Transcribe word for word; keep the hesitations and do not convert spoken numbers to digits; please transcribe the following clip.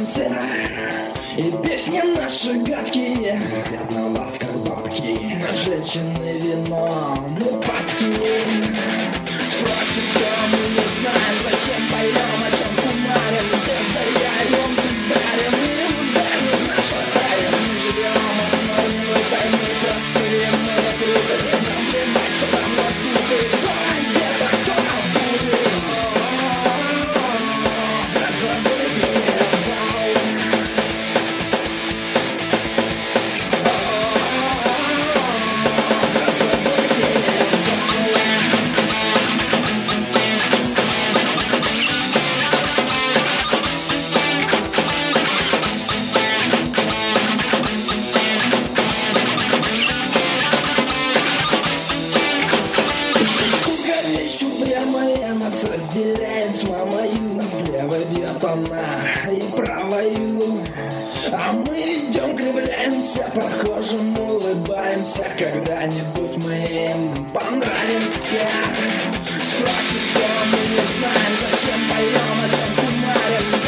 танце, и песни наши гадкие летят на лавках бабки, нажечены вином лопатки. Спросит, кто мы не знаем, зачем поем, о чем кумарим, бездаряем, бездарим, и ударим наша рая. Мы живем одной тайны простые, мы открыты, нам плевать, кто там надутый, кто где-то, кто там будет. Забой перевал. Упрямая нас разделяет с мамою, слева бьет она и правою, а мы идем, кривляемся, прохожим улыбаемся. Когда-нибудь мы им понравимся. Спросит, кто мы не знаем, зачем поем, о чем кумарим.